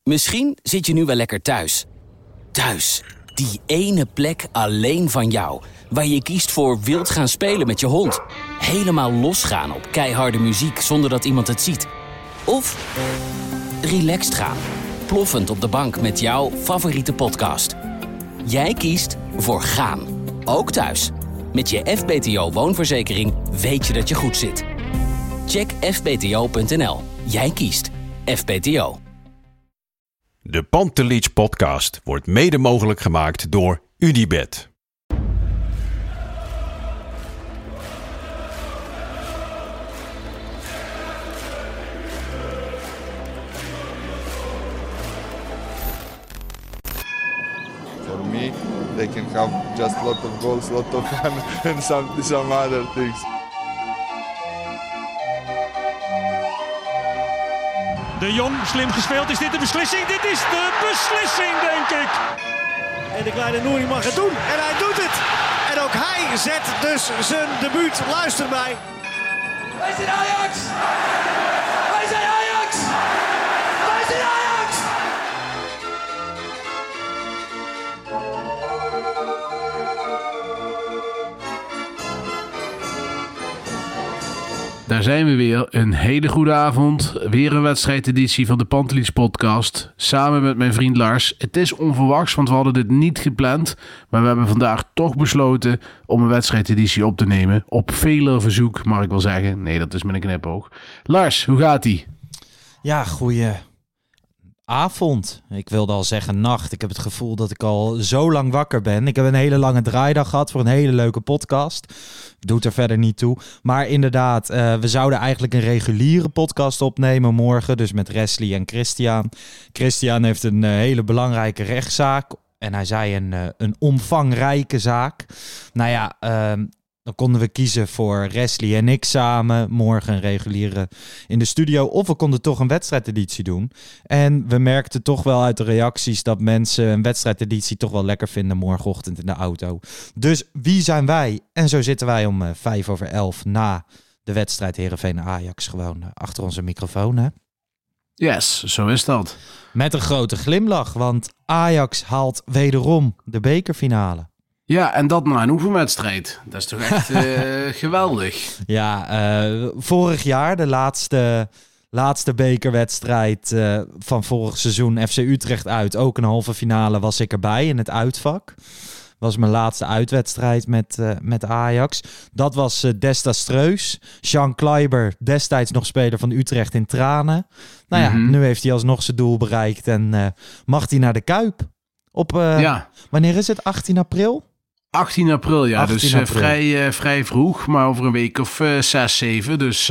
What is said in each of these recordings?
Misschien zit je nu wel lekker thuis. Thuis, die ene plek alleen van jou. Waar je kiest voor wild gaan spelen met je hond. Helemaal losgaan op keiharde muziek zonder dat iemand het ziet. Of relaxed gaan, ploffend op de bank met jouw favoriete podcast. Jij kiest voor gaan, ook thuis. Met je FBTO woonverzekering weet je dat je goed zit. Check fbto.nl. Jij kiest FBTO. De Pantelich podcast wordt mede mogelijk gemaakt door Unibet. For me, they can have just a lot of goals, a lot of fun and some other things. De Jong, slim gespeeld. Is dit de beslissing? Dit is de beslissing, denk ik. En de kleine Nouri mag het doen. En hij doet het. En ook hij zet dus zijn debuut. Luister mij. Wij zijn Ajax! Wij zijn Ajax! Wij zijn Ajax! Daar zijn we weer. Een hele goede avond. Weer een wedstrijdeditie van de Pantelich podcast. Samen met mijn vriend Lars. Het is onverwachts, want we hadden dit niet gepland. Maar we hebben vandaag toch besloten om een wedstrijdeditie op te nemen. Op vele verzoek, mag ik wel zeggen. Nee, dat is met een knipoog. Lars, hoe gaat-ie? Ja, goeie avond. Ik wilde al zeggen nacht. Ik heb het gevoel dat ik al zo lang wakker ben. Ik heb een hele lange draaidag gehad voor een hele leuke podcast. Doet er verder niet toe. Maar inderdaad, we zouden eigenlijk een reguliere podcast opnemen morgen. Dus met Wesley en Christian. Christian heeft een hele belangrijke rechtszaak. En hij zei een omvangrijke zaak. Nou ja, dan konden we kiezen voor Wesley en ik samen. Morgen een reguliere in de studio. Of we konden toch een wedstrijdeditie doen. En we merkten toch wel uit de reacties dat mensen een wedstrijdeditie toch wel lekker vinden morgenochtend in de auto. Dus wie zijn wij? En zo zitten wij om 11:05 na de wedstrijd Heerenveen-Ajax gewoon achter onze microfoon. Hè? Yes, zo is dat. Met een grote glimlach, want Ajax haalt wederom de bekerfinale. Ja, en dat na een oefenwedstrijd. Dat is toch echt geweldig. Ja, vorig jaar, de laatste bekerwedstrijd van vorig seizoen, FC Utrecht uit. Ook een halve finale was ik erbij in het uitvak. Was mijn laatste uitwedstrijd met Ajax. Dat was desastreus. Jean Kleiber, destijds nog speler van Utrecht in tranen. Nou ja, nu heeft hij alsnog zijn doel bereikt en mag hij naar de Kuip. Wanneer is het? 18 april? 18 april, ja. 18 dus april. Vrij vroeg, maar over een week of 6, 7. Dus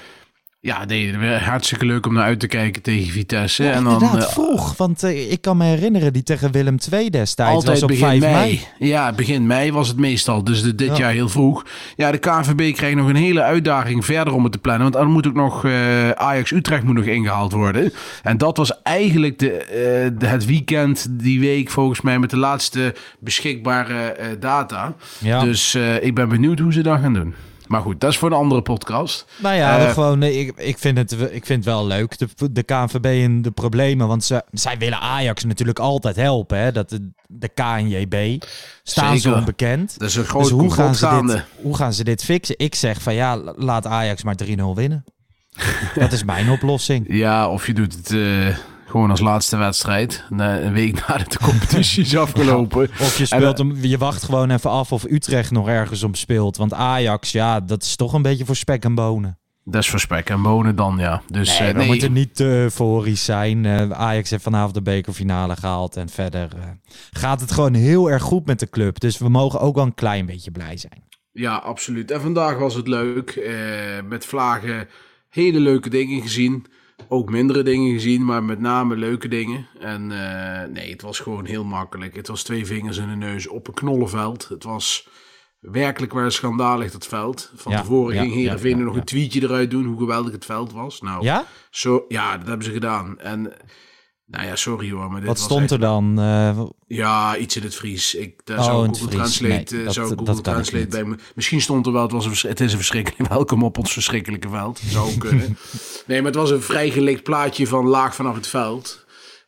hartstikke leuk om naar uit te kijken tegen Vitesse. Ja, en inderdaad, dan, vroeg. Want ik kan me herinneren, die tegen Willem II destijds altijd was op begin 5 mei. mei. Ja, begin mei was het meestal. Dus dit jaar heel vroeg. Ja, de KNVB krijgt nog een hele uitdaging verder om het te plannen. Want dan moet ook nog Ajax-Utrecht moet nog ingehaald worden. En dat was eigenlijk het weekend, die week volgens mij, met de laatste beschikbare data. Ja. Dus ik ben benieuwd hoe ze dat gaan doen. Maar goed, dat is voor een andere podcast. Nou ja, ik vind het wel leuk. De KNVB en de problemen. Want zij willen Ajax natuurlijk altijd helpen. Hè? Dat de KNJB staan zo onbekend. Dat is een groot hoe gaan ze dit fixen? Ik zeg van ja, laat Ajax maar 3-0 winnen. Dat is mijn oplossing. Ja, of je doet het gewoon als laatste wedstrijd. Een week nadat de competitie is afgelopen. Ja, of je wacht gewoon even af of Utrecht nog ergens om speelt. Want Ajax, ja, dat is toch een beetje voor spek en bonen. Dat is voor spek en bonen dan, ja. Dus, we moeten niet te euforisch zijn. Ajax heeft vanavond de bekerfinale gehaald. En verder gaat het gewoon heel erg goed met de club. Dus we mogen ook wel een klein beetje blij zijn. Ja, absoluut. En vandaag was het leuk. Met Vlagen hele leuke dingen gezien. Ook mindere dingen gezien, maar met name leuke dingen. En het was gewoon heel makkelijk. Het was 2 vingers in de neus op een knollenveld. Het was werkelijk waar schandalig, dat veld. Van tevoren ging Heerenveen nog een tweetje eruit doen hoe geweldig het veld was. Nou, dat hebben ze gedaan. En nou ja, sorry hoor. Maar dit wat stond er dan? Ja, iets in het Fries. Dat zou Google Translate bij me. Misschien stond er wel, het is een verschrikkelijk. Welkom op ons verschrikkelijke veld. Zou kunnen. Nee, maar het was een vrij gelicht plaatje van laag vanaf het veld.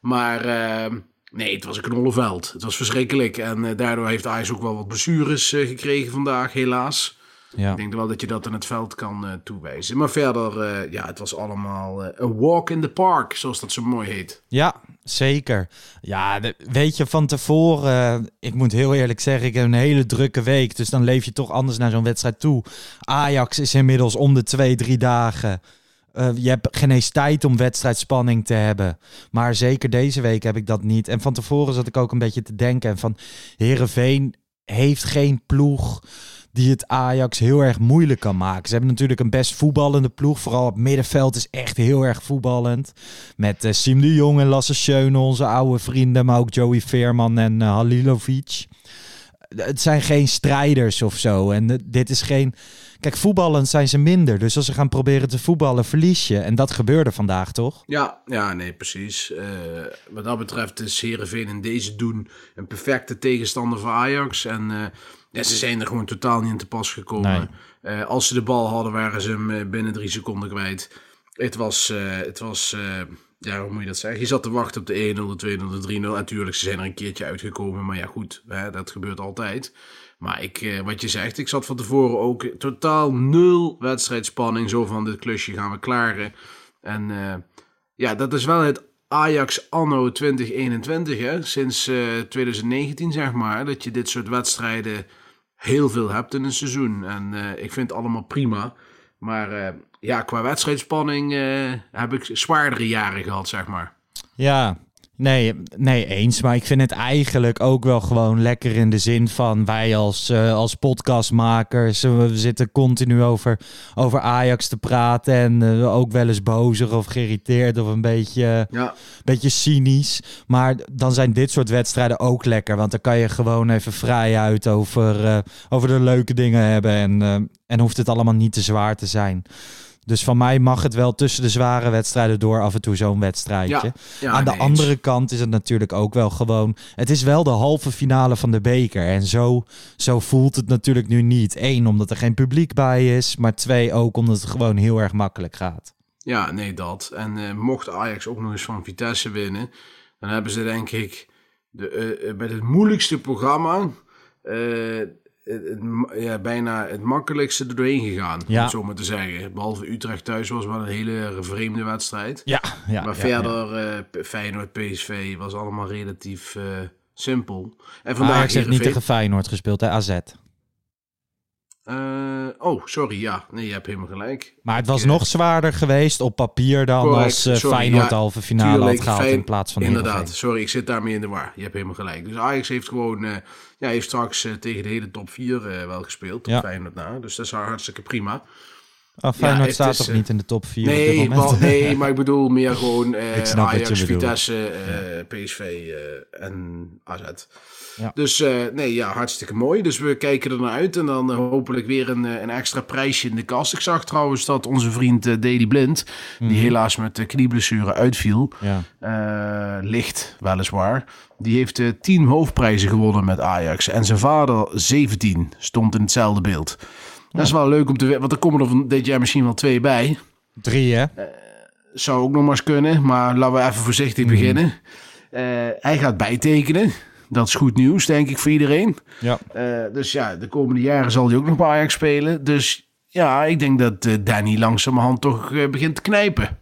Maar nee, het was een knollenveld. Het was verschrikkelijk. En daardoor heeft Ajax ook wel wat blessures gekregen vandaag, helaas. Ja. Ik denk wel dat je dat in het veld kan toewijzen. Maar verder, het was allemaal a walk in the park, zoals dat zo mooi heet. Ja, zeker. Ja, weet je, van tevoren, ik moet heel eerlijk zeggen, ik heb een hele drukke week. Dus dan leef je toch anders naar zo'n wedstrijd toe. Ajax is inmiddels om de 2-3 dagen. Je hebt geen eens tijd om wedstrijdspanning te hebben. Maar zeker deze week heb ik dat niet. En van tevoren zat ik ook een beetje te denken van Heerenveen heeft geen ploeg die het Ajax heel erg moeilijk kan maken. Ze hebben natuurlijk een best voetballende ploeg. Vooral het middenveld is echt heel erg voetballend. Met Siem de Jong en Lasse Schöne, onze oude vrienden. Maar ook Joey Veerman en Halilovic. Het zijn geen strijders of zo. En dit is geen... Kijk, voetballend zijn ze minder. Dus als ze gaan proberen te voetballen, verlies je. En dat gebeurde vandaag, toch? Ja, nee, precies. Wat dat betreft is Heerenveen in deze doen een perfecte tegenstander voor Ajax. En ze zijn er gewoon totaal niet in te pas gekomen. Nee. Als ze de bal hadden, waren ze hem binnen 3 seconden kwijt. Het was hoe moet je dat zeggen? Je zat te wachten op de 1-0, de 2-0, de 3-0. Natuurlijk, ze zijn er een keertje uitgekomen. Maar ja, goed, dat gebeurt altijd. Maar wat je zegt, ik zat van tevoren ook totaal 0 wedstrijdspanning. Zo van, dit klusje gaan we klaren. En dat is wel het Ajax anno 2021, hè? Sinds 2019, zeg maar. Dat je dit soort wedstrijden heel veel hebt in een seizoen. En ik vind het allemaal prima. Maar qua wedstrijdspanning heb ik zwaardere jaren gehad, zeg maar. Ja, nee, eens. Maar ik vind het eigenlijk ook wel gewoon lekker in de zin van wij als podcastmakers, we zitten continu over Ajax te praten en ook wel eens bozer of geïrriteerd of een beetje cynisch. Maar dan zijn dit soort wedstrijden ook lekker, want dan kan je gewoon even vrij uit over de leuke dingen hebben en hoeft het allemaal niet te zwaar te zijn. Dus van mij mag het wel tussen de zware wedstrijden door af en toe zo'n wedstrijdje. Aan de andere kant is het natuurlijk ook wel gewoon... Het is wel de halve finale van de beker. En zo voelt het natuurlijk nu niet. 1, omdat er geen publiek bij is. Maar 2, ook omdat het gewoon heel erg makkelijk gaat. Ja, nee, dat. En mocht Ajax ook nog eens van Vitesse winnen... dan hebben ze denk ik bij het moeilijkste programma... bijna het makkelijkste er doorheen gegaan, om het zo maar te zeggen. Behalve Utrecht thuis was wel een hele vreemde wedstrijd. Maar verder, Feyenoord, PSV was allemaal relatief simpel. En vandaag Ajax heeft niet tegen Feyenoord gespeeld, hè, AZ. Sorry, ja. Nee, je hebt helemaal gelijk. Maar het was nog zwaarder geweest op papier dan correct, als Feyenoord de halve finale had gehaald in plaats van Heerenveen. Inderdaad, sorry, ik zit daarmee in de war. Je hebt helemaal gelijk. Dus Ajax heeft gewoon, heeft straks tegen de hele top 4 wel gespeeld. Op Feyenoord na. Dus dat is hartstikke prima. Feyenoord staat toch niet in de top 4 op dit moment? Nee, maar ik bedoel meer gewoon Ajax, Vitesse, PSV en AZ. Ja. Dus hartstikke mooi. Dus we kijken er naar uit. En dan hopelijk weer een extra prijsje in de kast. Ik zag trouwens dat onze vriend Daley Blind, die helaas met knieblessure uitviel, licht weliswaar, die heeft 10 hoofdprijzen gewonnen met Ajax. En zijn vader 17 stond in hetzelfde beeld. Dat is wel leuk om te weten, want er komen er dit jaar misschien wel 2 bij. 3, hè? Zou ook nog maar eens kunnen, maar laten we even voorzichtig beginnen. Hij gaat bijtekenen. Dat is goed nieuws, denk ik, voor iedereen. Ja. Dus de komende jaren zal hij ook nog bij Ajax spelen. Dus ja, ik denk dat Danny langzamerhand toch begint te knijpen.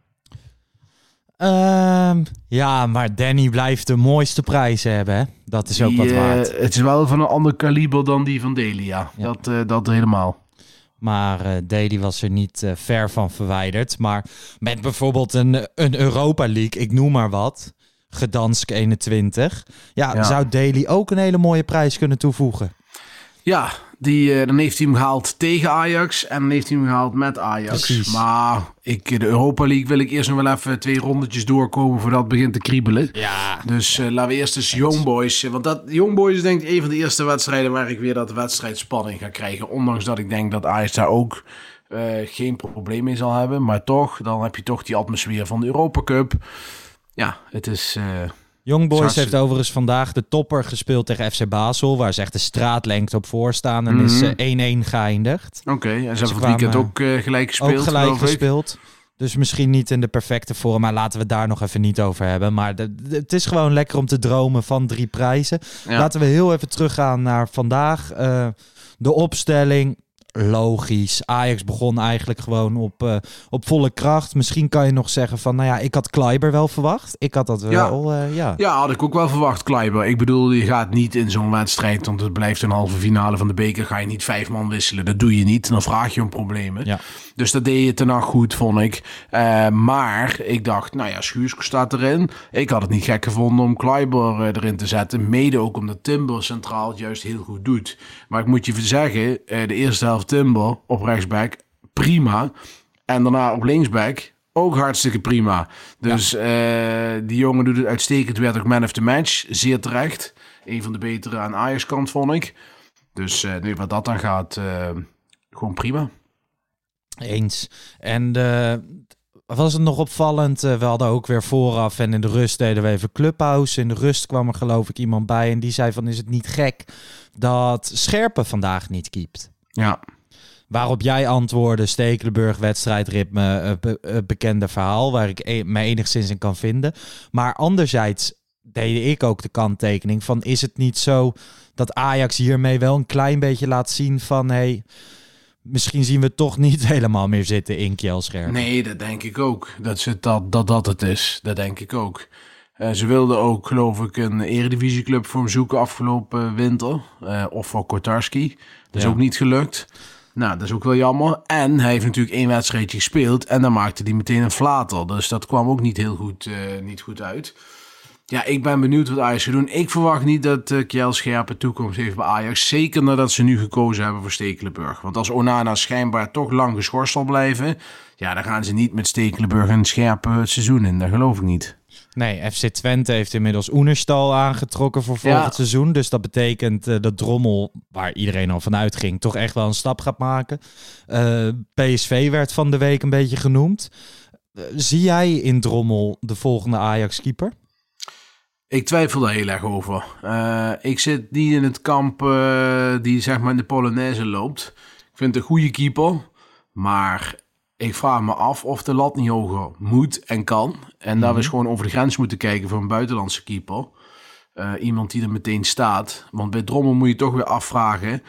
Maar Danny blijft de mooiste prijzen hebben, hè? Dat is ook wat waard. Het is wel van een ander kaliber dan die van Daley, ja. Dat helemaal. Maar Daley was er niet ver van verwijderd. Maar met bijvoorbeeld een Europa League, ik noem maar wat, Gdansk 21. Zou Daley ook een hele mooie prijs kunnen toevoegen. Ja, dan heeft hij hem gehaald tegen Ajax en dan heeft hij hem gehaald met Ajax. Precies. Maar de Europa League wil ik eerst nog wel even 2 rondetjes doorkomen voordat het begint te kriebelen. Ja. Dus laten we eerst eens Young Boys. Want Young Boys is denk ik een van de eerste wedstrijden waar ik weer dat wedstrijdspanning ga krijgen. Ondanks dat ik denk dat Ajax daar ook geen probleem mee zal hebben. Maar toch, dan heb je toch die atmosfeer van de Europa Cup. Ja, het is... Young Boys heeft overigens vandaag de topper gespeeld tegen FC Basel, waar ze echt de straatlengte op voor staan en is 1-1 geëindigd. Oké, en ze hebben van het weekend ook gelijk gespeeld. Ook gelijk gespeeld. Dus misschien niet in de perfecte vorm, maar laten we het daar nog even niet over hebben. Maar het is gewoon lekker om te dromen van 3 prijzen. Ja. Laten we heel even teruggaan naar vandaag. De opstelling, logisch. Ajax begon eigenlijk gewoon op volle kracht. Misschien kan je nog zeggen van, nou ja, ik had Kleiber wel verwacht. Ik had dat wel, ja. Ja, had ik ook wel verwacht, Kleiber. Ik bedoel, je gaat niet in zo'n wedstrijd, want het blijft een halve finale van de beker, ga je niet 5 man wisselen. Dat doe je niet. Dan vraag je om problemen. Ja. Dus dat deed je ten nacht goed, vond ik. Maar ik dacht, nou ja, Schuurs staat erin. Ik had het niet gek gevonden om Kleiber erin te zetten. Mede ook omdat Timber centraal het juist heel goed doet. Maar ik moet je zeggen, de eerste helft Timber op rechtsback, prima. En daarna op linksback ook hartstikke prima. Dus die jongen doet het uitstekend. Werd ook man of the match. Zeer terecht. Een van de betere aan Ajax kant, vond ik. Dus nu wat dat dan gaat, gewoon prima. Eens. En was het nog opvallend? We hadden ook weer vooraf en in de rust deden we even Clubhouse. In de rust kwam er geloof ik iemand bij en die zei van, is het niet gek dat Scherpen vandaag niet keept? Ja. Waarop jij antwoordde, Stekelenburg, wedstrijdritme, bekende verhaal, waar ik me enigszins in kan vinden. Maar anderzijds deed ik ook de kanttekening van, is het niet zo dat Ajax hiermee wel een klein beetje laat zien van, hey, misschien zien we toch niet helemaal meer zitten in Kjell Scherpen? Nee, dat denk ik ook. Dat het is. Dat denk ik ook. Ze wilden ook, geloof ik, een eredivisieclub voor hem zoeken afgelopen winter. Of voor Kotarski. Dat is ook niet gelukt. Nou, dat is ook wel jammer. En hij heeft natuurlijk 1 wedstrijdje gespeeld. En dan maakte hij meteen een flater. Dus dat kwam ook niet heel goed uit. Ja, ik ben benieuwd wat Ajax gaat doen. Ik verwacht niet dat Kjell Scherpen toekomst heeft bij Ajax. Zeker nadat ze nu gekozen hebben voor Stekelenburg. Want als Onana schijnbaar toch lang geschorst zal blijven, ja, dan gaan ze niet met Stekelenburg en Scherpen het seizoen in. Dat geloof ik niet. Nee, FC Twente heeft inmiddels Oenerstal aangetrokken voor volgend seizoen. Dus dat betekent dat Drommel, waar iedereen al van uitging, toch echt wel een stap gaat maken. PSV werd van de week een beetje genoemd. Zie jij in Drommel de volgende Ajax-keeper? Ik twijfel daar heel erg over. Ik zit niet in het kamp die zeg maar in de Polonaise loopt. Ik vind het een goede keeper, maar ik vraag me af of de lat niet hoger moet en kan. En dat we eens gewoon over de grens moeten kijken voor een buitenlandse keeper. Iemand die er meteen staat. Want bij Drommel moet je toch weer afvragen,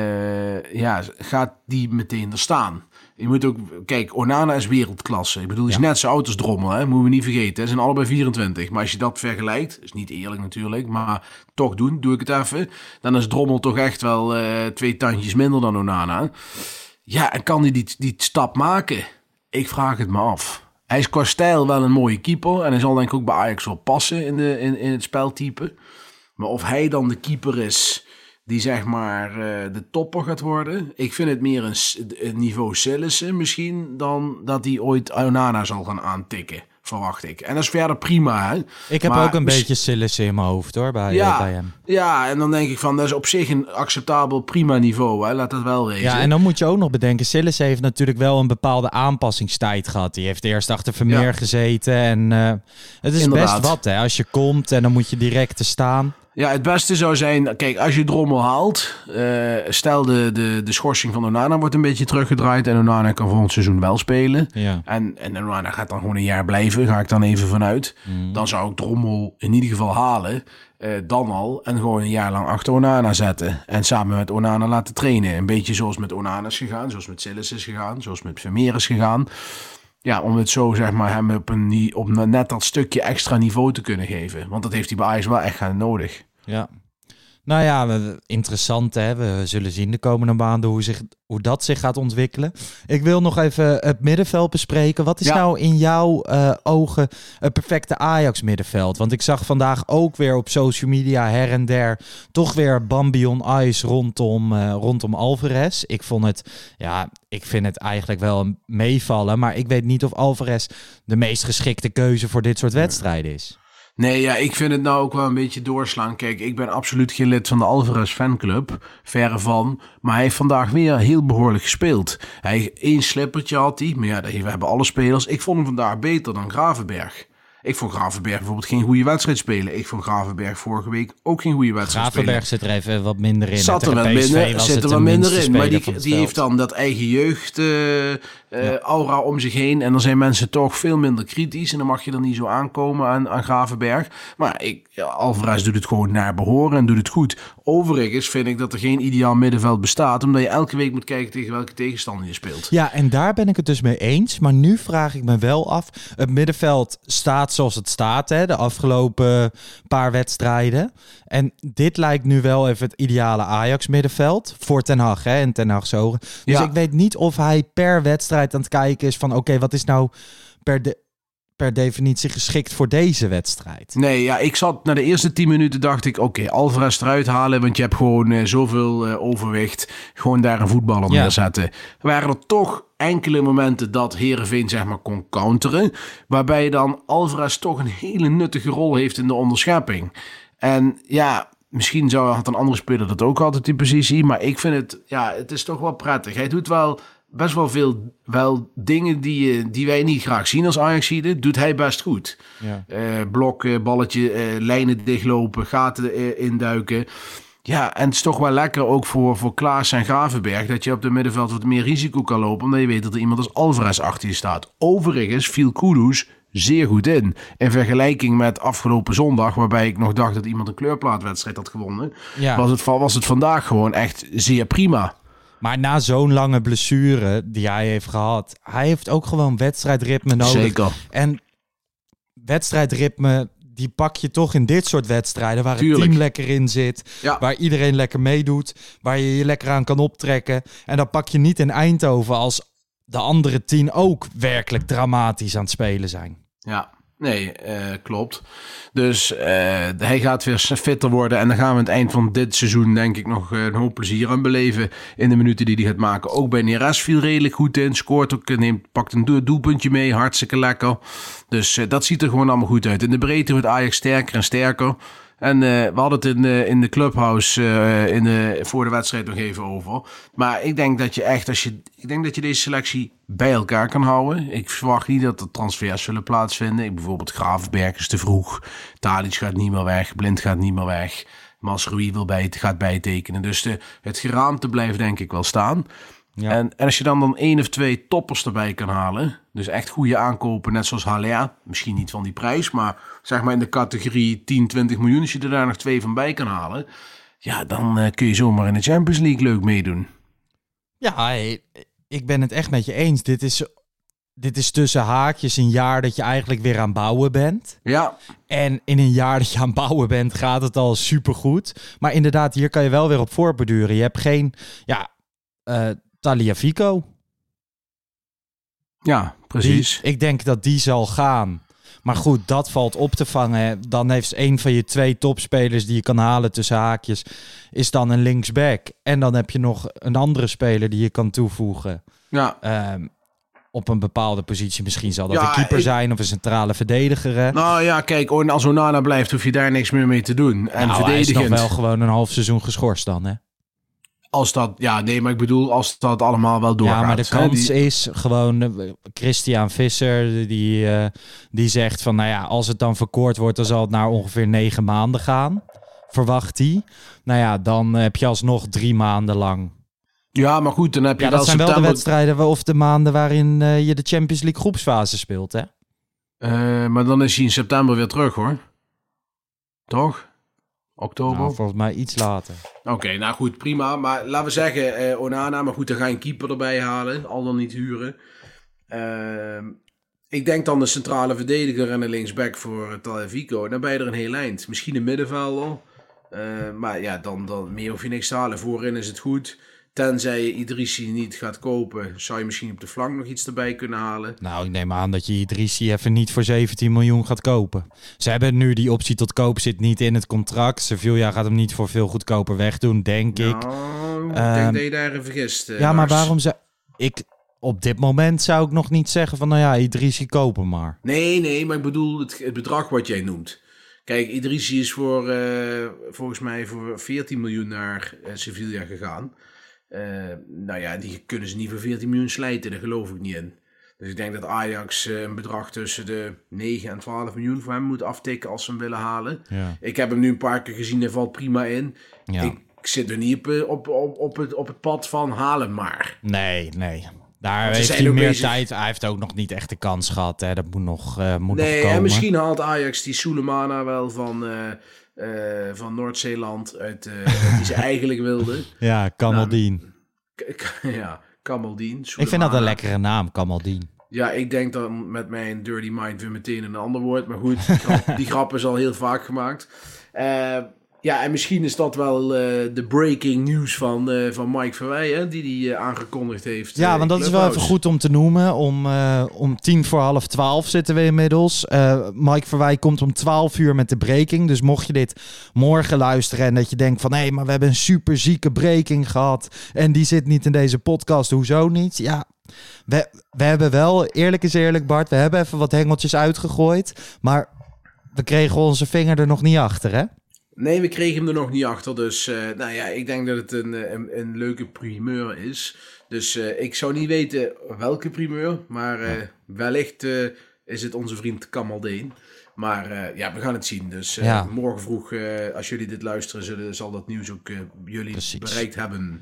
gaat die meteen er staan? Je moet ook, kijk, Onana is wereldklasse. Ik bedoel, hij is net zo oud als Drommel, hè? Moeten we niet vergeten. Ze zijn allebei 24. Maar als je dat vergelijkt, is niet eerlijk natuurlijk, maar toch doe ik het even. Dan is Drommel toch echt wel 2 tandjes minder dan Onana. Ja, en kan hij die stap maken? Ik vraag het me af. Hij is qua stijl wel een mooie keeper. En hij zal denk ik ook bij Ajax wel passen in het speltype. Maar of hij dan de keeper is die zeg maar de topper gaat worden. Ik vind het meer een niveau Sillissen misschien dan dat hij ooit Onana zal gaan aantikken, verwacht ik. En dat is verder prima, hè. Ik heb ook een beetje Sillissen in mijn hoofd, hoor, bij hem. Ja, en dan denk ik van, dat is op zich een acceptabel prima niveau, hè. Laat dat wel wezen. Ja, en dan moet je ook nog bedenken, Sillissen heeft natuurlijk wel een bepaalde aanpassingstijd gehad. Die heeft eerst achter Vermeer gezeten en het is best wat, hè. Als je komt en dan moet je direct te staan. Ja, het beste zou zijn, kijk, als je Drommel haalt, stel de schorsing van Onana wordt een beetje teruggedraaid en Onana kan volgend seizoen wel spelen. Ja. En Onana gaat dan gewoon een jaar blijven, ga ik dan even vanuit. Dan zou ik Drommel in ieder geval halen, dan al, en gewoon een jaar lang achter Onana zetten. En samen met Onana laten trainen. Een beetje zoals met Onana is gegaan, zoals met Sillissen is gegaan, zoals met Vermeer is gegaan. Ja, om het zo zeg maar hem op net dat stukje extra niveau te kunnen geven. Want dat heeft hij bij Ajax wel echt nodig. Ja, nou ja, interessant, hè. We zullen zien de komende maanden hoe dat zich gaat ontwikkelen. Ik wil nog even het middenveld bespreken. Wat is nou in jouw ogen het perfecte Ajax middenveld? Want ik zag vandaag ook weer op social media her en der toch weer Bambi on Ice rondom Alvarez. Ik vind het eigenlijk wel meevallen, maar ik weet niet of Alvarez de meest geschikte keuze voor dit soort wedstrijden is. Nee, ja, ik vind het nou ook wel een beetje doorslaan. Kijk, ik ben absoluut geen lid van de Alvarez fanclub. Verre van. Maar hij heeft vandaag weer heel behoorlijk gespeeld. Hij 1 slippertje had hij. Maar ja, we hebben alle spelers. Ik vond hem vandaag beter dan Gravenberg. Ik vond Gravenberg bijvoorbeeld geen goede wedstrijd spelen. Ik vond Gravenberg vorige week ook geen goede wedstrijd Gravenberg spelen. zit er even wat minder in. Zit er wel minder in. Maar die heeft dan dat eigen jeugd aura om zich heen. En dan zijn mensen toch veel minder kritisch. En dan mag je er niet zo aankomen aan Gravenberg. Maar Alvarez doet het gewoon naar behoren en doet het goed. Overigens vind ik dat er geen ideaal middenveld bestaat. Omdat je elke week moet kijken tegen welke tegenstander je speelt. Ja, en daar ben ik het dus mee eens. Maar nu vraag ik me wel af. Het middenveld staat zoals het staat, hè, de afgelopen paar wedstrijden. En dit lijkt nu wel even het ideale Ajax-middenveld voor Ten Hag, hè, en Ten Hag's ogen. Dus ik weet niet of hij per wedstrijd aan het kijken is van oké, wat is nou per definitie geschikt voor deze wedstrijd? Nee, ja, ik zat na de eerste 10 minuten dacht ik, oké, Alvarez eruit halen, want je hebt gewoon zoveel overwicht. Gewoon daar een voetballer neerzetten. Er waren er toch enkele momenten dat Heerenveen zeg maar kon counteren, waarbij dan Alvarez toch een hele nuttige rol heeft in de onderschepping. En ja, misschien had een andere speler dat ook altijd die positie, maar ik vind het is toch wel prettig. Hij doet wel best wel veel dingen die wij niet graag zien als Ajaxiden, doet hij best goed. Ja. Blokken, balletje, lijnen dichtlopen, gaten induiken. Ja, en het is toch wel lekker ook voor Klaas en Gravenberg dat je op de middenveld wat meer risico kan lopen, omdat je weet dat er iemand als Alvarez achter je staat. Overigens viel Kudus zeer goed in vergelijking met afgelopen zondag, waarbij ik nog dacht dat iemand een kleurplaatwedstrijd had gewonnen. Ja. Was het vandaag gewoon echt zeer prima. Maar na zo'n lange blessure die hij heeft gehad, hij heeft ook gewoon wedstrijdritme nodig. Zeker. En wedstrijdritme, die pak je toch in dit soort wedstrijden waar het team lekker in zit, waar iedereen lekker meedoet, waar je je lekker aan kan optrekken. En dat pak je niet in Eindhoven als de andere 10 ook werkelijk dramatisch aan het spelen zijn. Ja. Nee, klopt. Dus hij gaat weer fitter worden. En dan gaan we aan het eind van dit seizoen denk ik nog een hoop plezier aan beleven in de minuten die hij gaat maken. Ook bij Neres viel redelijk goed in. Scoort ook, pakt een doelpuntje mee. Hartstikke lekker. Dus dat ziet er gewoon allemaal goed uit. In de breedte wordt Ajax sterker en sterker. En we hadden het in de clubhouse voor de wedstrijd nog even over. Maar ik denk dat je echt, ik denk dat je deze selectie bij elkaar kan houden. Ik verwacht niet dat er transfers zullen plaatsvinden. Bijvoorbeeld Gravenberg is te vroeg. Tadic gaat niet meer weg. Blind gaat niet meer weg. Masroei gaat bijtekenen. Dus het geraamte blijft denk ik wel staan. Ja. En als je dan 1 of 2 toppers erbij kan halen, dus echt goede aankopen, net zoals Haller, misschien niet van die prijs, maar zeg maar in de categorie 10, 20 miljoen, als je er daar nog 2 van bij kan halen, ja, dan kun je zomaar in de Champions League leuk meedoen. Ja, ik ben het echt met je eens. Dit is tussen haakjes een jaar dat je eigenlijk weer aan bouwen bent. Ja. En in een jaar dat je aan bouwen bent, gaat het al supergoed. Maar inderdaad, hier kan je wel weer op voortborduren. Je hebt geen, Tagliafico. Ja, precies. Ik denk dat die zal gaan. Maar goed, dat valt op te vangen. Dan heeft een van je 2 topspelers die je kan halen tussen haakjes, is dan een linksback. En dan heb je nog een andere speler die je kan toevoegen. Ja. Op een bepaalde positie. Misschien zal dat een keeper zijn of een centrale verdediger. Hè? Nou ja, kijk, als Onana blijft, hoef je daar niks meer mee te doen. En hij is nog wel gewoon een half seizoen geschorst dan, hè? Als dat, maar ik bedoel, als dat allemaal wel doorgaat. Ja, maar de kans is gewoon, Christian Visser, die zegt van, nou ja, als het dan verkoord wordt, dan zal het naar ongeveer 9 maanden gaan, verwacht hij. Nou ja, dan heb je alsnog 3 maanden lang. Ja, maar goed, dan heb je wel dat zijn wel de wedstrijden of de maanden waarin je de Champions League groepsfase speelt, hè? Maar dan is hij in september weer terug, hoor. Toch? Oktober? Nou, volgens mij iets later. Oké, nou goed, prima. Maar laten we zeggen, Onana, maar goed, dan ga je een keeper erbij halen. Al dan niet huren. Ik denk dan de centrale verdediger en de linksback voor Tagliafico. Dan ben je er een heel eind. Misschien een middenvelder. Maar ja, dan meer hoef je niks te halen. Voorin is het goed. Tenzij je Idrissi niet gaat kopen, zou je misschien op de flank nog iets erbij kunnen halen. Nou, ik neem aan dat je Idrissi even niet voor 17 miljoen gaat kopen. Ze hebben nu die optie tot koop, zit niet in het contract. Sevilla gaat hem niet voor veel goedkoper wegdoen, denk ik. Ik denk dat je daarin vergist. Ja, maar waarom op dit moment zou ik nog niet zeggen van, nou ja, Idrissi kopen maar. Nee, maar ik bedoel het bedrag wat jij noemt. Kijk, Idrissi is volgens mij voor 14 miljoen naar Sevilla gegaan. Nou ja, die kunnen ze niet voor 14 miljoen slijten, daar geloof ik niet in. Dus ik denk dat Ajax een bedrag tussen de 9 en 12 miljoen voor hem moet aftikken als ze hem willen halen. Ja. Ik heb hem nu een paar keer gezien, hij valt prima in. Ja. Ik zit er niet op het pad van halen maar. Nee. Daar ze heeft zijn hij ook meer bezig. tijd. Hij heeft ook nog niet echt de kans gehad. Hè. Dat moet nog komen. En misschien haalt Ajax die Sulemana wel van Noord-Zeeland uit die ze eigenlijk wilden. Ja, Kamaldien. Ja, Kamaldien. Ik vind dat een lekkere naam, Kamaldien. Ja, ik denk dan met mijn dirty mind weer meteen een ander woord. Maar goed, die grap is al heel vaak gemaakt. Ja, en misschien is dat wel de breaking news van Mike Verwij, die hij aangekondigd heeft. Ja, want dat is wel even goed om te noemen. Om 11:10 zitten we inmiddels. Mike Verwij komt om 12 uur met de breaking. Dus mocht je dit morgen luisteren en dat je denkt van... hé, maar we hebben een super zieke breaking gehad en die zit niet in deze podcast, hoezo niet? Ja, we hebben wel, eerlijk is eerlijk Bart, we hebben even wat hengeltjes uitgegooid. Maar we kregen onze vinger er nog niet achter, hè? Nee, we kregen hem er nog niet achter. Dus ik denk dat het een leuke primeur is. Dus ik zou niet weten welke primeur. Maar wellicht is het onze vriend Kamaldeen. Maar we gaan het zien. Dus morgen vroeg, als jullie dit luisteren, zal dat nieuws ook jullie bereikt hebben.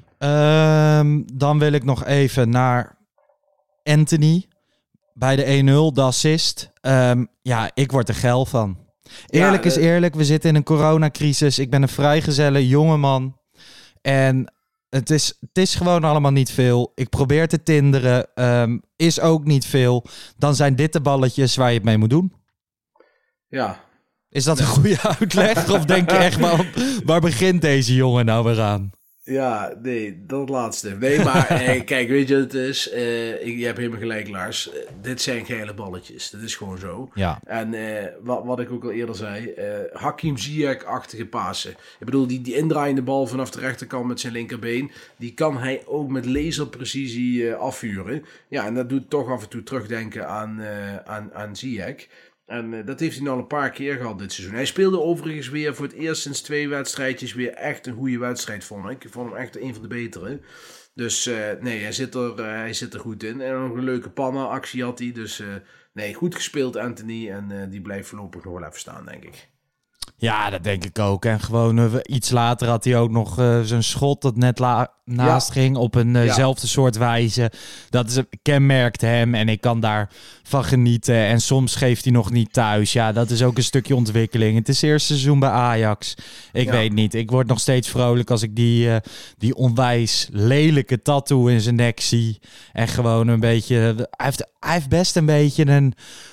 Dan wil ik nog even naar Anthony. Bij de 1-0, de assist. Ik word er geil van. Eerlijk is eerlijk, we zitten in een coronacrisis. Ik ben een vrijgezelle jongeman. En het is gewoon allemaal niet veel. Ik probeer te tinderen. Is ook niet veel. Dan zijn dit de balletjes waar je het mee moet doen. Ja. Is dat een goede uitleg? Of denk je echt, waar begint deze jongen nou weer aan? Ja, nee, dat laatste. Nee, maar kijk, weet je wat het is? Je hebt helemaal gelijk, Lars. Dit zijn geile balletjes. Dat is gewoon zo. Ja. En wat ik ook al eerder zei, Hakim Ziyech-achtige pasen. Ik bedoel, die indraaiende bal vanaf de rechterkant met zijn linkerbeen, die kan hij ook met laserprecisie afvuren. Ja, en dat doet toch af en toe terugdenken aan Ziyech. En dat heeft hij nou een paar keer gehad dit seizoen. Hij speelde overigens weer voor het eerst sinds 2 wedstrijdjes weer echt een goede wedstrijd, vond ik. Ik vond hem echt een van de betere. Dus hij zit er goed in. En nog een leuke panna-actie had hij. Dus goed gespeeld Anthony. En die blijft voorlopig nog wel even staan, denk ik. Ja, dat denk ik ook. En gewoon iets later had hij ook nog zijn schot dat net naast ging op eenzelfde soort wijze. Dat kenmerkt hem en ik kan daarvan genieten. En soms geeft hij nog niet thuis. Ja, dat is ook een stukje ontwikkeling. Het is het eerste seizoen bij Ajax. Ik weet niet. Ik word nog steeds vrolijk als ik die onwijs lelijke tattoo in zijn nek zie. En gewoon een beetje... Hij heeft best een beetje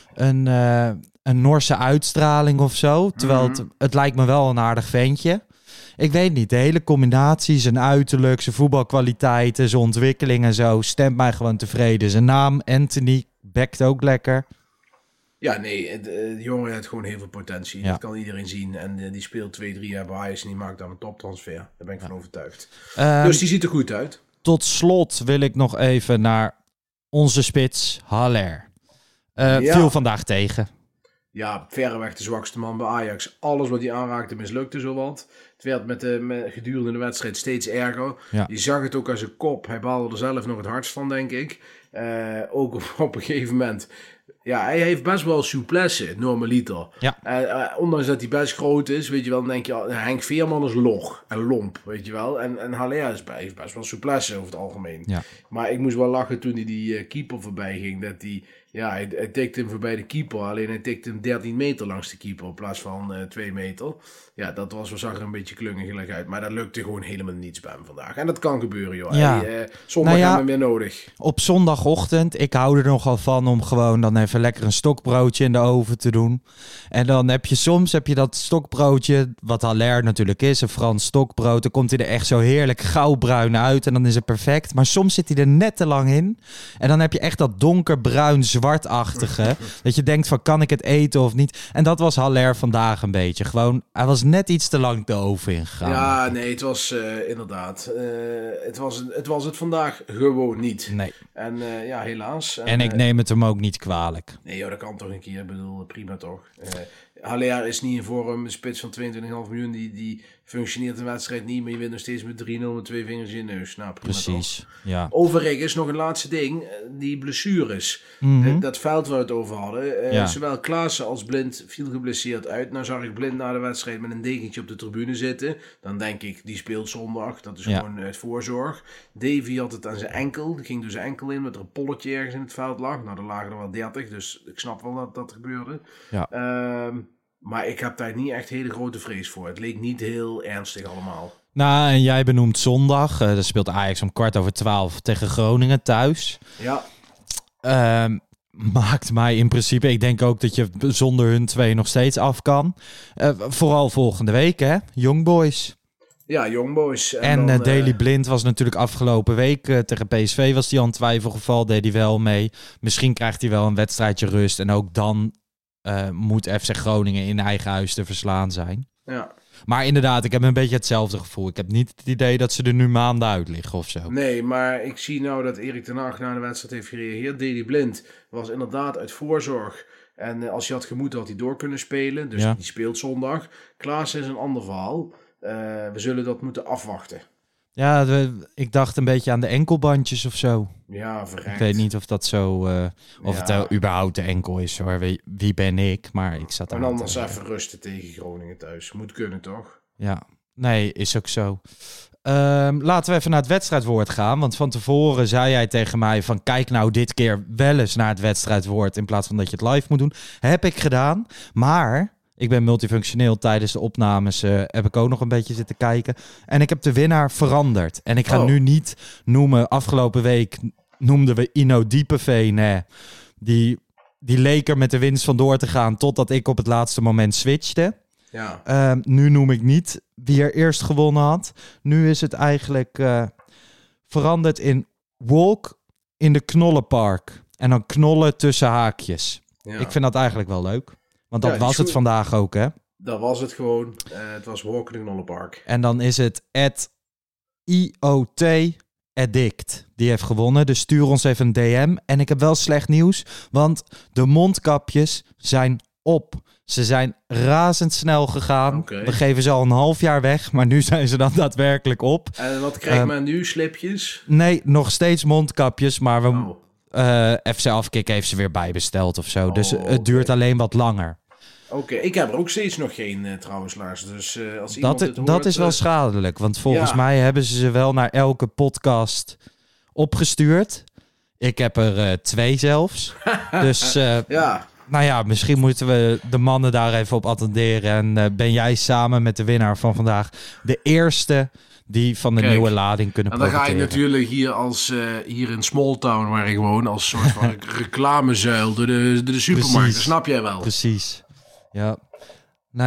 een Noorse uitstraling of zo. Terwijl het lijkt me wel een aardig ventje. Ik weet niet, de hele combinatie, zijn uiterlijk, zijn voetbalkwaliteiten, zijn ontwikkeling en zo, stemt mij gewoon tevreden. Zijn naam, Anthony, backt ook lekker. Ja, nee, de jongen heeft gewoon heel veel potentie. Ja. Dat kan iedereen zien. En die speelt 2-3 jaar bij Ajax en die maakt dan een toptransfer. Daar ben ik van overtuigd. Dus die ziet er goed uit. Tot slot wil ik nog even naar onze spits, Haller. Viel vandaag tegen. Ja, verreweg de zwakste man bij Ajax. Alles wat hij aanraakte mislukte zowat. Het werd met gedurende de wedstrijd steeds erger. Ja. Je zag het ook aan zijn kop. Hij baalde er zelf nog het hardst van, denk ik. Ook op een gegeven moment. Ja, hij heeft best wel souplesse, normaliter. Ja. Ondanks dat hij best groot is, weet je wel, dan denk je, Henk Veerman is log en lomp, weet je wel. En Haller heeft best wel souplesse over het algemeen. Ja. Maar ik moest wel lachen toen hij die keeper voorbij ging, dat hij tikte hem voorbij de keeper, alleen hij tikte hem 13 meter langs de keeper in plaats van 2 meter. Ja, dat zag er een beetje klungelig uit, maar dat lukte gewoon helemaal niets bij hem vandaag. En dat kan gebeuren, joh. Ja. Zondag hebben we hem weer nodig. Op zondagochtend, ik hou er nogal van om gewoon dan even lekker een stokbroodje in de oven te doen. En dan heb je dat stokbroodje, wat Haller natuurlijk is, een Frans stokbrood. Dan komt hij er echt zo heerlijk gauwbruin uit en dan is het perfect. Maar soms zit hij er net te lang in. En dan heb je echt dat donkerbruin zwartachtige. Dat je denkt van, kan ik het eten of niet? En dat was Haller vandaag een beetje. Gewoon, hij was net iets te lang de oven ingegaan. Ja, nee, het was inderdaad. Het was het vandaag gewoon niet. Nee. En helaas. En ik neem het hem ook niet kwalijk. Nee, joh, dat kan toch een keer. Ik bedoel, prima toch. Haller is niet in vorm. De spits van 22,5 miljoen, die functioneert in de wedstrijd niet. Maar je wint nog steeds met 3-0 met 2 vingers in je neus. Nou, Precies, ja. Overigens, nog een laatste ding. Die blessures. Dat veld waar we het over hadden. Zowel Klaassen als Blind viel geblesseerd uit. Nou zag ik Blind na de wedstrijd met een dekentje op de tribune zitten. Dan denk ik, die speelt zondag. Dat is gewoon uit voorzorg. Davy had het aan zijn enkel. Die ging door zijn enkel in met er een polletje ergens in het veld lag. Nou, er lagen er wel 30. Dus ik snap wel dat dat gebeurde. Ja. Maar ik heb daar niet echt hele grote vrees voor. Het leek niet heel ernstig allemaal. Nou, en jij benoemt zondag. Dan speelt Ajax om 11:15 tegen Groningen thuis. Ja. Maakt mij in principe... Ik denk ook dat je zonder hun 2 nog steeds af kan. Vooral volgende week, hè? Young Boys. Ja, Young Boys. En Daley Blind was natuurlijk afgelopen week tegen PSV was hij al in twijfelgeval. Deed hij wel mee. Misschien krijgt hij wel een wedstrijdje rust. En ook dan moet FC Groningen in eigen huis te verslaan zijn. Ja. Maar inderdaad, ik heb een beetje hetzelfde gevoel. Ik heb niet het idee dat ze er nu maanden uit liggen of zo. Nee, maar ik zie nou dat Erik ten Hag na de wedstrijd heeft gereageerd. Daley Blind was inderdaad uit voorzorg. En als hij had gemoeten, had hij door kunnen spelen. Dus die speelt zondag. Klaassen is een ander verhaal. We zullen dat moeten afwachten. Ja, ik dacht een beetje aan de enkelbandjes of zo. Ja, verrekt. Ik weet niet of dat zo... of het überhaupt de enkel is, hoor. Wie ben ik? Maar ik zat daar. En anders even rusten tegen Groningen thuis. Moet kunnen, toch? Ja, nee, is ook zo. Laten we even naar het wedstrijdwoord gaan. Want van tevoren zei jij tegen mij van... kijk nou dit keer wel eens naar het wedstrijdwoord... in plaats van dat je het live moet doen. Heb ik gedaan. Maar... ik ben multifunctioneel. Tijdens de opnames heb ik ook nog een beetje zitten kijken. En ik heb de winnaar veranderd. En ik ga nu niet noemen... afgelopen week noemden we Ino Diepeveen. Die leek er met de winst vandoor te gaan... totdat ik op het laatste moment switchte. Ja. Nu noem ik niet wie er eerst gewonnen had. Nu is het eigenlijk veranderd in Walk in de Knollenpark. En dan knollen tussen haakjes. Ja. Ik vind dat eigenlijk wel leuk. Want dat was het vandaag ook, hè? Dat was het gewoon. Het was Walk in the Knollenpark. En dan is het @IOT Addict. Die heeft gewonnen. Dus stuur ons even een DM. En ik heb wel slecht nieuws. Want de mondkapjes zijn op. Ze zijn razendsnel gegaan. Okay. We geven ze al een half jaar weg. Maar nu zijn ze dan daadwerkelijk op. En wat krijgt men nu? Slipjes? Nee, nog steeds mondkapjes. Maar FC Afkik heeft ze weer bijbesteld of zo. Dus het duurt alleen wat langer. Oké, ik heb er ook steeds nog geen trouwens, Lars. Dus als iemand het hoort... Dat is wel schadelijk. Want volgens mij hebben ze wel naar elke podcast opgestuurd. Ik heb er 2 zelfs. Dus nou ja, misschien moeten we de mannen daar even op attenderen. En ben jij samen met de winnaar van vandaag de eerste... die van de nieuwe lading kunnen profiteren. En dan ga ik natuurlijk hier in Smalltown, waar ik woon... als soort van reclamezuil door de supermarkt. Dat snap jij wel. Precies. Ja. Nou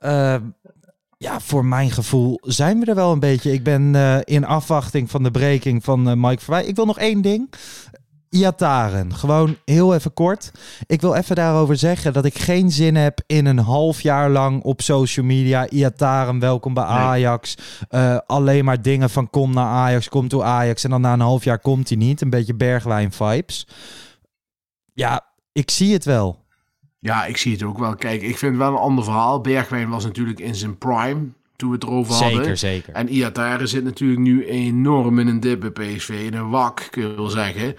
ja, voor mijn gevoel zijn we er wel een beetje. Ik ben in afwachting van de breking van Mike Verwij. Ik wil nog 1 ding. Iataren. Gewoon heel even kort. Ik wil even daarover zeggen dat ik geen zin heb in een half jaar lang op social media. Iataren, welkom bij Ajax. Alleen maar dingen van kom naar Ajax, kom toe Ajax. En dan na een half jaar komt hij niet. Een beetje Bergwijn vibes. Ja, ik zie het wel. Ja, ik zie het ook wel. Kijk, ik vind het wel een ander verhaal. Bergwijn was natuurlijk in zijn prime toen we het erover hadden. Zeker. En Iataren zit natuurlijk nu enorm in een dip bij PSV. In een wak, kun je wel zeggen.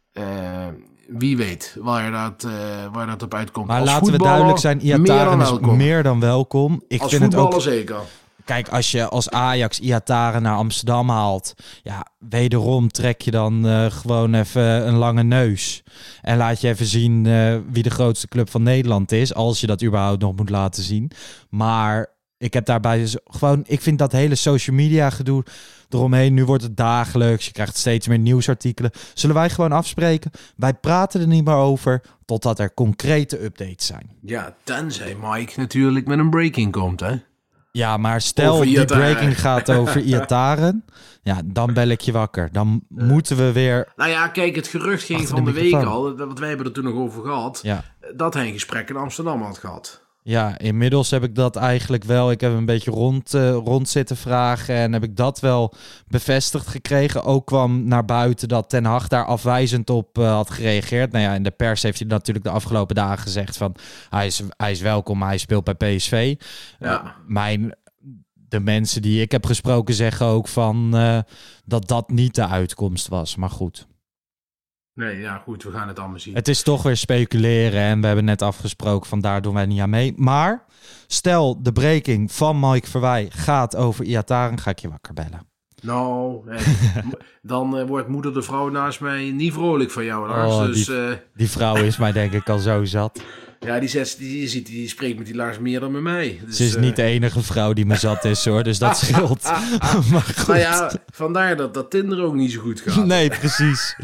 Wie weet waar dat op uitkomt. Maar laten we duidelijk zijn, Iataren is meer dan welkom. Ik als vind voetballer het ook zeker. Kijk, als je als Ajax Iataren naar Amsterdam haalt... ja, wederom trek je dan gewoon even een lange neus. En laat je even zien wie de grootste club van Nederland is... als je dat überhaupt nog moet laten zien. Maar ik heb daarbij dus gewoon... ik vind dat hele social media gedoe eromheen... nu wordt het dagelijks, je krijgt steeds meer nieuwsartikelen. Zullen wij gewoon afspreken? Wij praten er niet meer over... totdat er concrete updates zijn. Ja, tenzij Mike natuurlijk met een breaking komt, hè? Ja, maar stel die breaking gaat over Iataren... ja, dan bel ik je wakker. Dan moeten we weer... Nou ja, kijk, het gerucht ging van de week al... want wij hebben er toen nog over gehad... dat hij een gesprek in Amsterdam had gehad. Ja, inmiddels heb ik dat eigenlijk wel. Ik heb een beetje rond zitten vragen en heb ik dat wel bevestigd gekregen. Ook kwam naar buiten dat Ten Hag daar afwijzend op had gereageerd. Nou ja, in de pers heeft hij natuurlijk de afgelopen dagen gezegd van hij is welkom, hij speelt bij PSV. Ja. De mensen die ik heb gesproken zeggen ook van dat niet de uitkomst was. Maar goed. Nee, ja goed, we gaan het allemaal zien. Het is toch weer speculeren en we hebben net afgesproken van daar doen wij niet aan mee. Maar stel de breking van Mike Verwij gaat over Ihataren, ga ik je wakker bellen. Nou, dan wordt moeder de vrouw naast mij niet vrolijk van jou, Lars. Oh, dus, die vrouw is mij denk ik al zo zat. Ja, die spreekt met die Lars meer dan met mij. Dus, ze is niet de enige vrouw die me zat is hoor, dus dat scheelt. Maar goed. Nou ja, vandaar dat Tinder ook niet zo goed gaat. Nee, precies.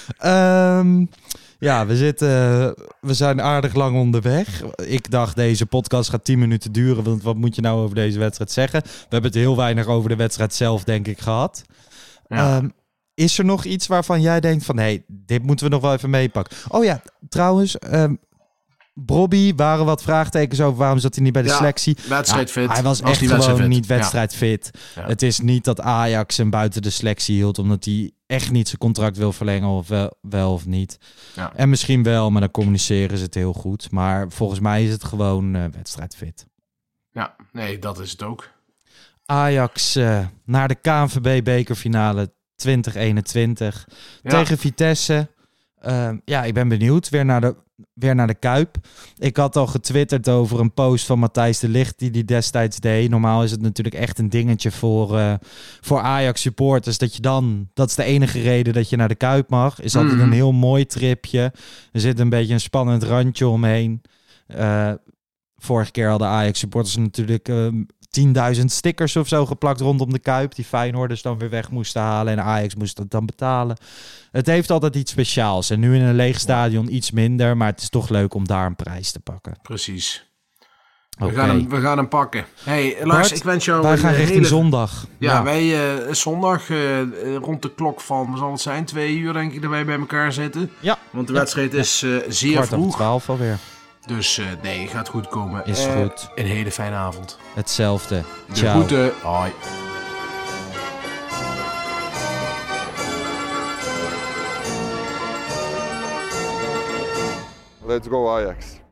Ja, we zijn aardig lang onderweg. Ik dacht deze podcast gaat 10 minuten duren, want wat moet je nou over deze wedstrijd zeggen? We hebben het heel weinig over de wedstrijd zelf denk ik gehad. Ja. Is er nog iets waarvan jij denkt van, hey, dit moeten we nog wel even meepakken? Oh ja, trouwens, Brobby, waren wat vraagtekens over waarom zat hij niet bij de selectie. Wedstrijdfit. Hij was echt gewoon niet wedstrijdfit. Ja. Het is niet dat Ajax hem buiten de selectie hield omdat hij echt niet zijn contract wil verlengen of wel of niet. Ja. En misschien wel, maar dan communiceren ze het heel goed. Maar volgens mij is het gewoon wedstrijdfit. Ja, nee, dat is het ook. Ajax naar de KNVB-bekerfinale 2021 tegen Vitesse. Ik ben benieuwd. Weer naar de Kuip. Ik had al getwitterd over een post van Matthijs de Ligt die destijds deed. Normaal is het natuurlijk echt een dingetje voor Ajax supporters. Dat is de enige reden dat je naar de Kuip mag. Is altijd een heel mooi tripje. Er zit een beetje een spannend randje omheen. Vorige keer hadden Ajax supporters natuurlijk 10.000 stickers of zo geplakt rondom de Kuip. Die Feyenoorders dan weer weg moesten halen. En Ajax moest dat dan betalen. Het heeft altijd iets speciaals. En nu in een leeg stadion iets minder. Maar het is toch leuk om daar een prijs te pakken. Precies. We gaan hem pakken. Hey Lars, Bart, ik wens jou wij gaan richting zondag. Ja, wij zondag rond de klok van, wat zal het zijn, 2 uur denk ik dat wij bij elkaar zitten. Ja. Want de wedstrijd is zeer vroeg. 12 alweer. Dus nee, gaat goed komen. Is goed. Een hele fijne avond. Hetzelfde. De Ciao. groeten. Hoi. Let's go Ajax.